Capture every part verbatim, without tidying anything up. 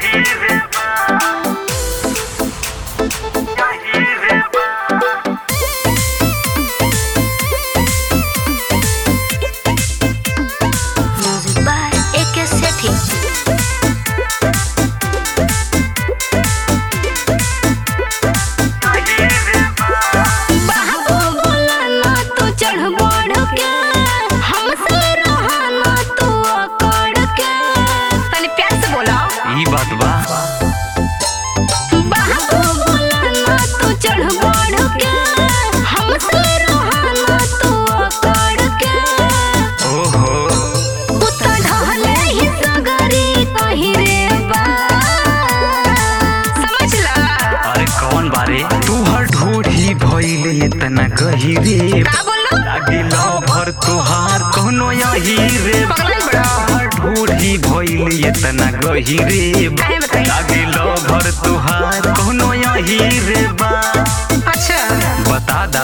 इतना गहीरे लागिलो भर तुहार कोनो यही रे ढूढ़ी भइल इतना गहीरे लागिलो भर तुहार कोनो यही रे बा। अच्छा बता दा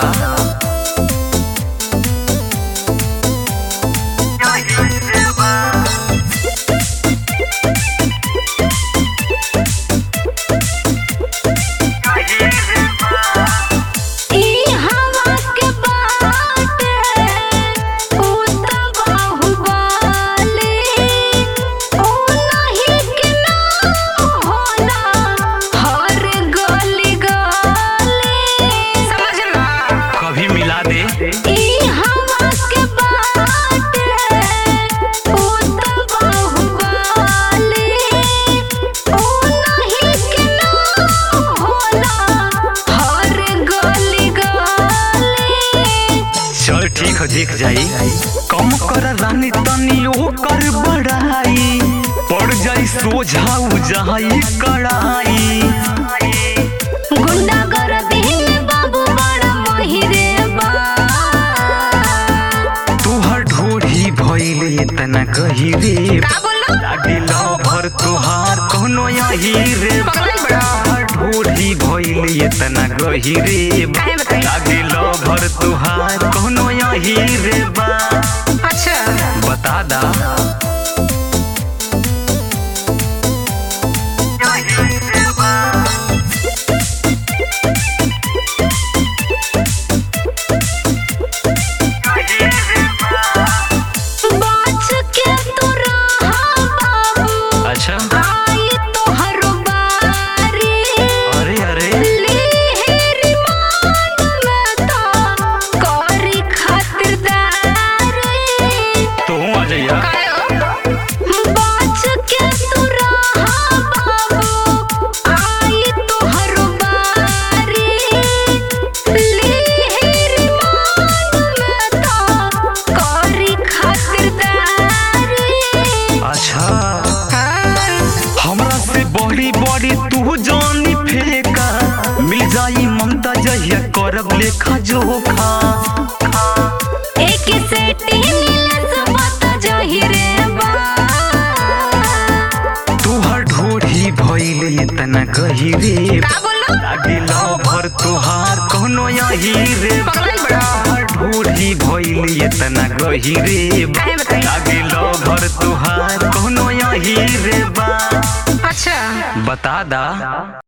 देख जाई कम कर रानी तनी ओकर बढ़ाई पड़ जाई सोझाऊ जाई कड़ाई गुंडा कर दिन बाबू बड़ा मोहिरे बा तुहर ढोढ़ी भइल इतना गहीरे लागिलो भर तुहार कोनो यही रे ढोढ़ी भइल इतना गहीरे लागिलो भर तुहार कोनो यही रे बा। अच्छा बता दा तू जानी फेंका मिल जाई ममता जहिया करब लेखा जोखा एक सेटी नीलस बता जहिरे बा तुहर ढोढ़ी भइल इतना गहीरे लागिलो भर तुहार कोनो यही रे ढोढ़ी भइल इतना गहीरे लागिलो भर तुहार कोनो यही रे बा। अच्छा बता दा।